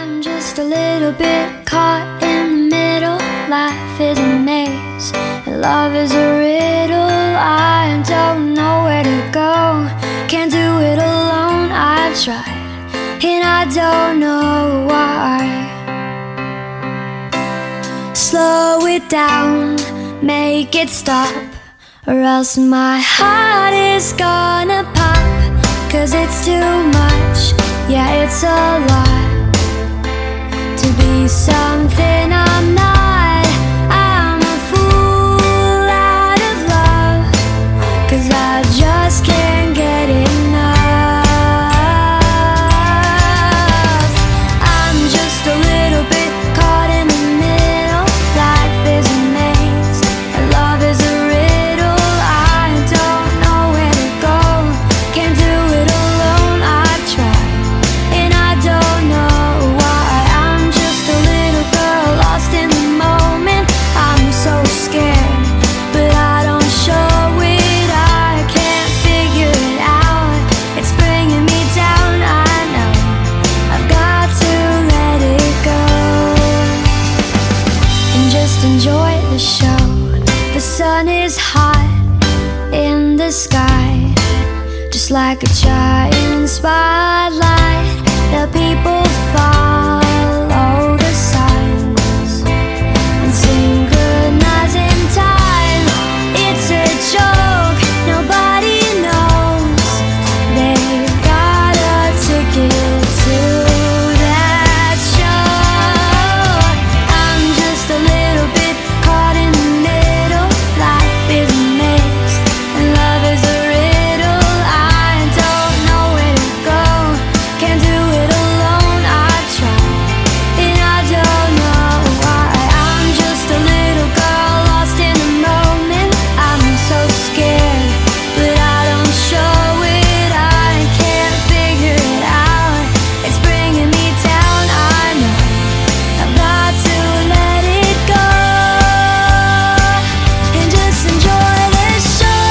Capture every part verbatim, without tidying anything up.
I'm just a little bit caught in the middle. Life is a maze and love is a riddle. I don't know where to go, can't do it alone. I've tried and I don't know why. Slow it down, make it stop, or else my heart is gonna pop. Cause it's too much, yeah, it's a lot to be something I'm not. I'm a fool out of love, cause I just can't get enough. I'm just a little bit caught in the middle. Life is a maze and love is a riddle. I don't know where to go, can't do it alone. I've tried and I don't know why. I'm just a little girl lost in the moment. I'm so scared, but I don't show it. I can't figure it out, it's bringing me down. I know I've got to let it go and just enjoy the show. The sun is hot in the sky, just like a giant spotlight. The people follow the signs and synchronize in time. It's a joke, nobody knows they've got a ticket to that show. I'm just a little bit caught in the middle. Life is a maze and love is a riddle. I don't know where to go, can't do it alone. I've tried and I don't know why. I'm just a little girl lost in the moment. I'm so scared, but I don't show it. I can't figure it out, it's bringing me down. I know I've got to let it go and just enjoy this show.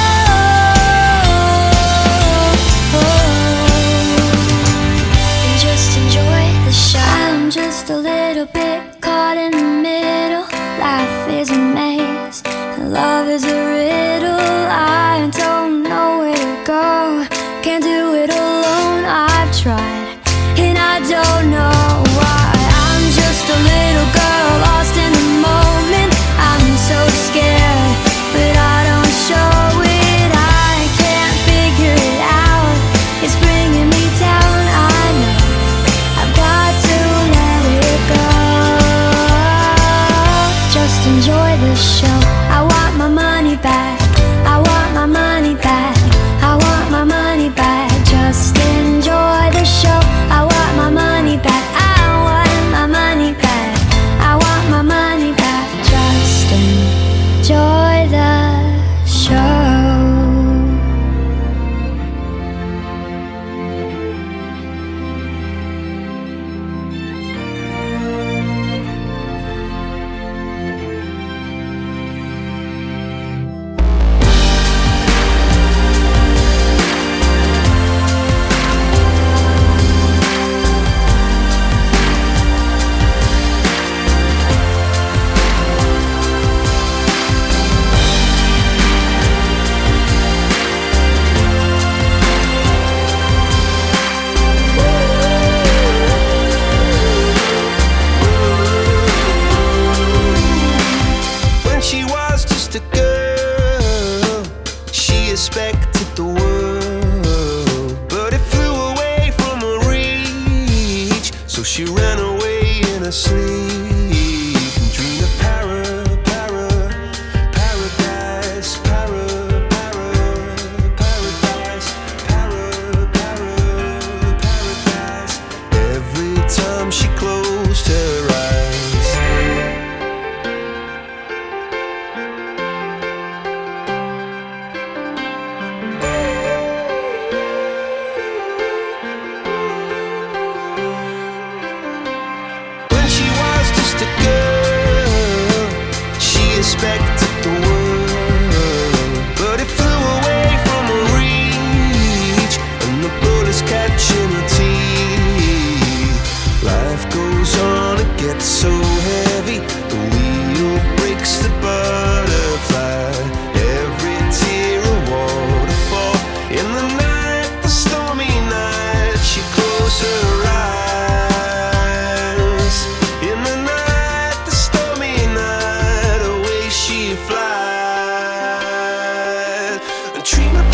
And just enjoy the show. I'm just a little bit caught in the middle. Life is a maze and love is a riddle. I don't know where to go, can't do it alone. I've tried and I don't know why. I'm just a little girl lost in the moment. I'm so scared, but I don't show it. I can't figure it out, it's bringing me down. I know I've got to let it go. Just enjoy the show. I want my money back, I want my money back, I want my money back. Just enjoy the show. I want my money back, I want my money back, I want my money back. Just enjoy the show. When she was just a girl, she expected the world, but it flew away from her reach. So she ran away in her sleep and dreamed of para, para, paradise, para, para, paradise, para, para, paradise. Every time she closed her eyes, when she was it's so heavy. The wheel breaks the butterfly. Every tear a waterfall. In the night, the stormy night, she closed her eyes. In the night, the stormy night, away she flies. A dream of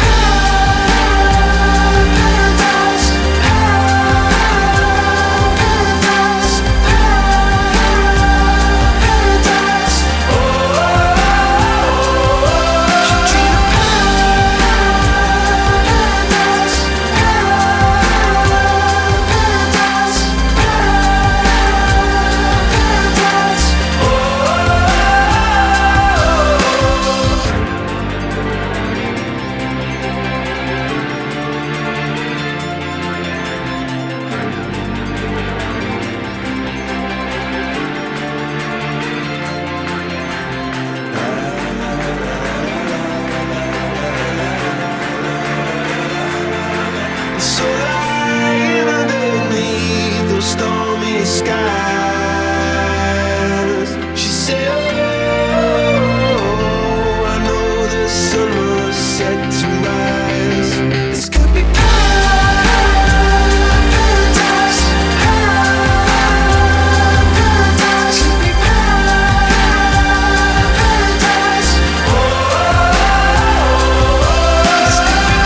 so lying underneath those stormy skies. She said, oh, I know the sun was set to rise. This could be paradise. This could be paradise. Oh, this could be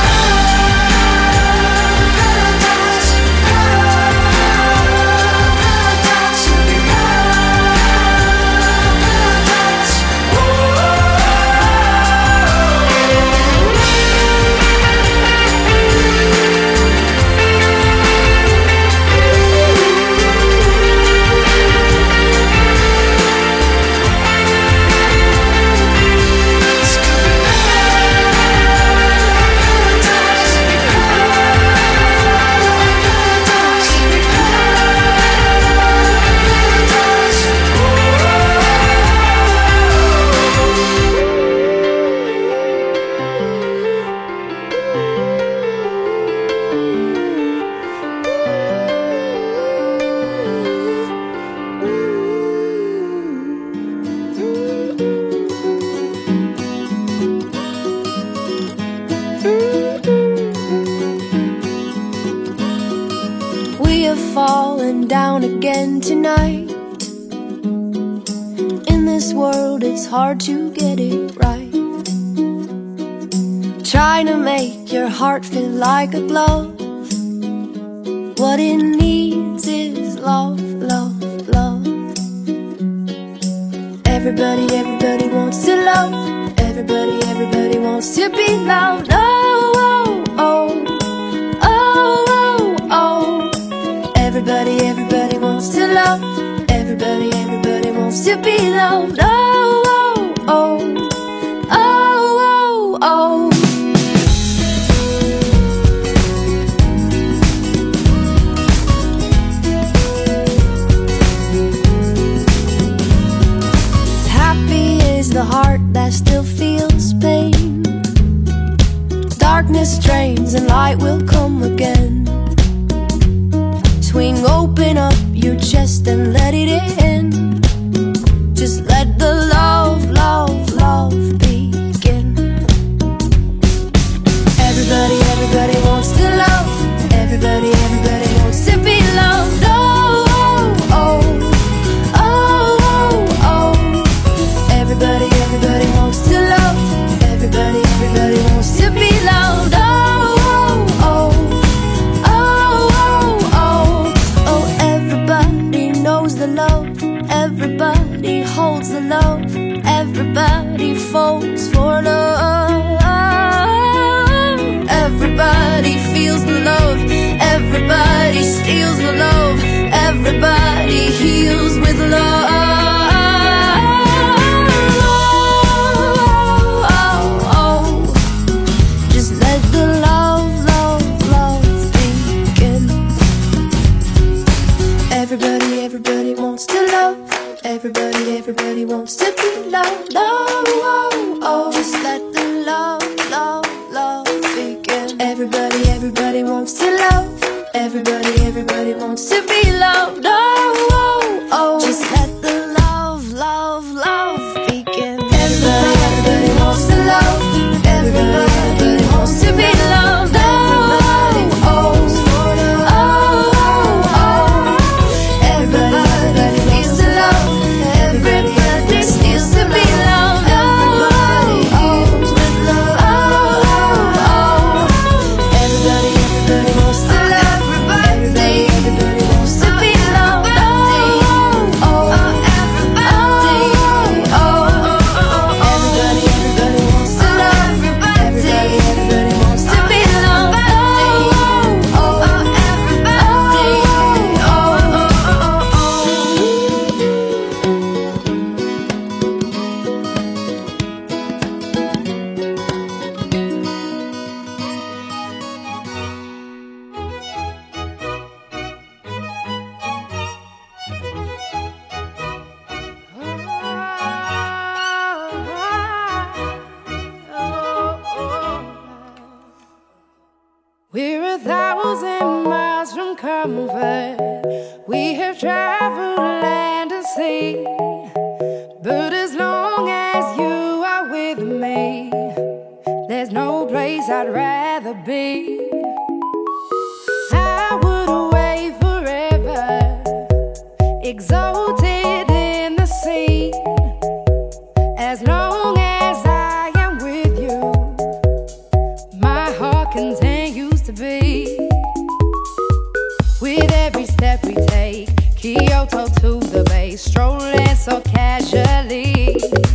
We have fallen down again tonight. In this world it's hard to get it right. Trying to make your heart feel like a glove. What it needs is love, love, love. Everybody, everybody wants to love. Everybody, everybody wants to be loved. Oh, oh, oh, oh, oh, oh. Everybody, everybody wants to love. Everybody, everybody wants to be loved. Oh, oh, oh, oh, oh, oh. Happy is the heart that still feels pain. Darkness drains and light will come again. Swing open up your chest and let it in. Just let the love, love, love begin. Everybody, everybody wants to love. Everybody, everybody wants to be loved. Oh, oh, oh, oh, oh. Everybody, everybody wants to love. Everybody, everybody wants to be loved. Oh, oh, oh, oh, oh. Everybody knows the love. Everybody holds the love. Everybody falls for love. Everybody feels the love. Everybody steals the love. Everybody heals with love. Everybody, everybody wants to love. Everybody, everybody wants to be loved. Oh, oh, oh. Just let the love, love, love begin. Everybody, everybody wants to love. Everybody, everybody wants to be loved. Oh, oh, oh. Just let We have traveled land and sea, but as long as you are with me, there's no place I'd rather be. I would away forever, exalted in the sea. As long as I am with you, my heart continues to beat. With every step we take, Kyoto to the bay, strolling so casually.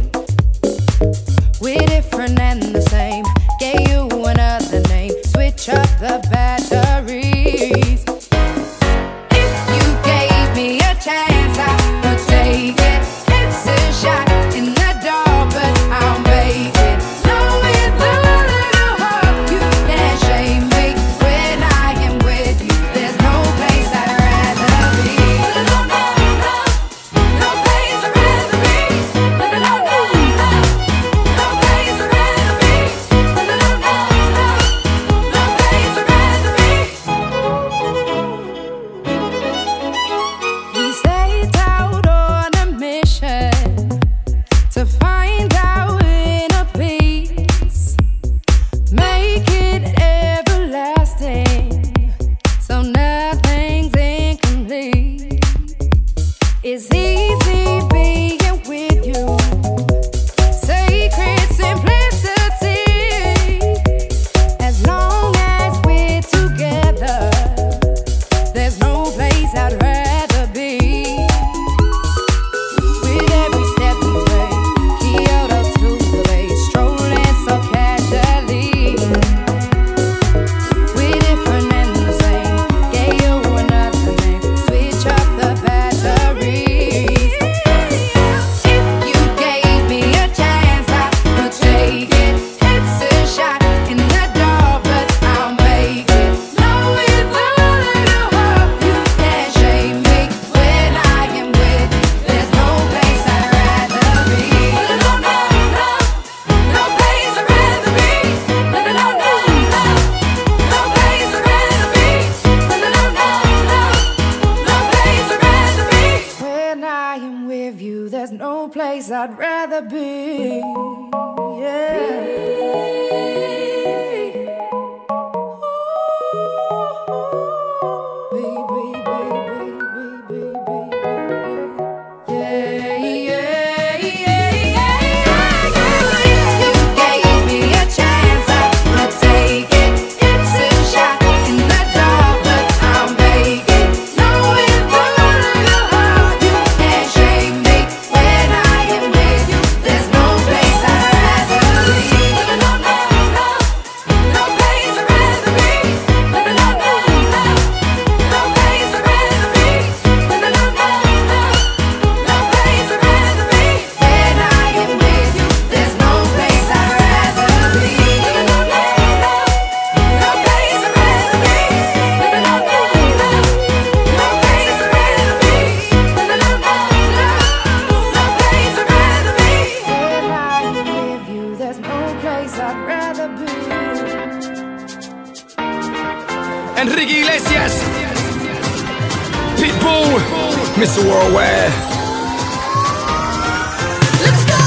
We're different and the same, gave you another name, switch up the batteries. If you gave me a chance, I would take it. It's a shot in the dark, but I'll make it. Knowing the little heart, you can't shame me. When I am with you, there's no place I'd rather be. No, no, no, no place I'd rather be. No, no, no, no, no place I'd rather be. No, no, no, no, no place I'd rather be. We set out on a mission to find our inner peace, make it everlasting, so nothing's incomplete. It's easy being with you, sacred simplicity. As long as we're together, there's no place I'd rather be. With every step we take, Kyoto to the bay, strolling so casually. We're different and the same, gave you another name, switch up the batteries. If you gave me a chance, I would take it. It's a shot in the dark, but I'll make it. Knowing the little heart, you can't shame me. When I am with you, there's no place I'd rather be. No, no, no, no place I'd rather be. No, no, no, no, no place I'd rather be. No, no, no, no, no place I'd rather be. When I am with you, there's no place I'd rather be. Enrique Iglesias, Pitbull, Mister Worldwide. Let's go!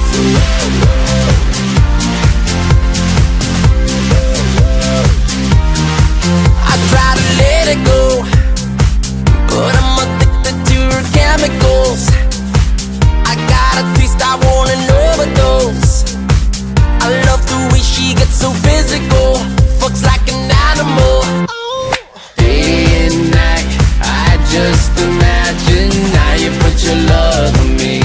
I try to let it go, but I'm addicted to her chemicals. I got a taste, I want an overdose. I love the way she gets so physical, fucks like an animal. Day and night, I just imagine how you put your love on me.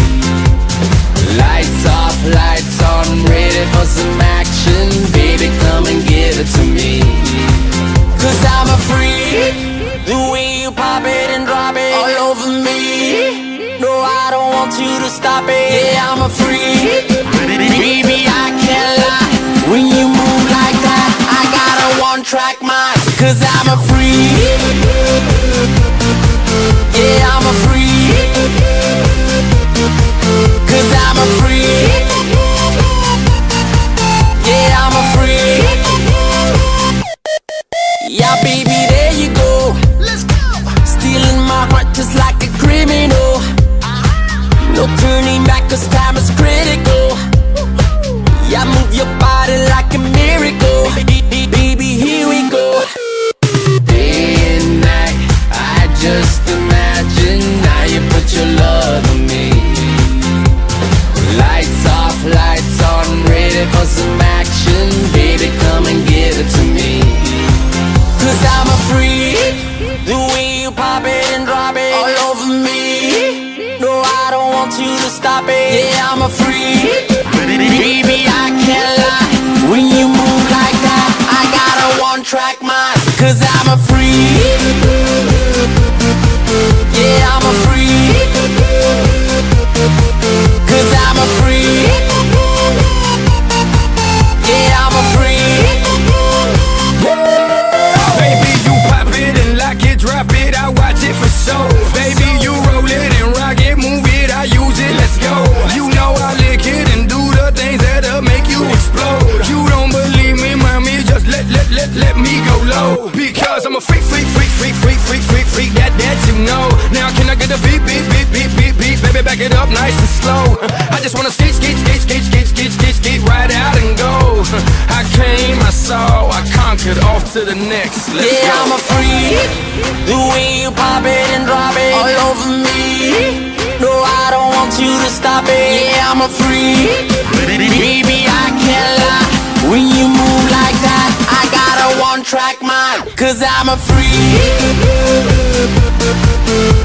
Lights off, lights on, ready for some action. Baby, come and give it to me. Cause I'm a freak, the way you pop it and drop it all over me. No, I don't want you to stop it. Yeah, I'm a freak, baby, I can't lie. When you move like that, I got a one-track mind. Cause I'm a freak, yeah, I'm a freak. Cause I'm a freak, yeah, I'm a freak. Yeah, baby, there you go. Let's go. Just imagine now you put your love on me. Lights off, lights on, ready for some action. Baby, come and give it to me. Cause I'm a freak, the way you pop it and drop it all over me. No, I don't want you to stop it. Yeah, I'm a freak, baby, I can't lie. When you move like that, I got a one-track mind. Cause I'm a freak, yeah, I'm a freak. Cause I'm a freak, yeah, I'm a freak. Baby, you pop it and lock it, drop it, I watch it for show. Baby, you roll it and rock it, move it, I use it, let's go. You know I lick it and do the things that'll make you explode. You don't believe me, mommy, just let, let, let, let me go low. Because I'm a freak, freak, freak, freak, freak, freak, freak, freak, that, that you know. Now can I get a beat, beat, beat, beat, beat, beat, baby, back it up nice and slow. I just wanna skate, skate, skate, skate, skate, skate, skate, skate, right out and go. I came, I saw, I conquered, off to the next. Let's yeah, go. I'm a freak, the way you pop it and drop it all over me. No, I don't want you to stop it. Yeah, I'm a freak, baby, I can't lie. When you move like that, I got a one-track mind. Cause I'm a freak.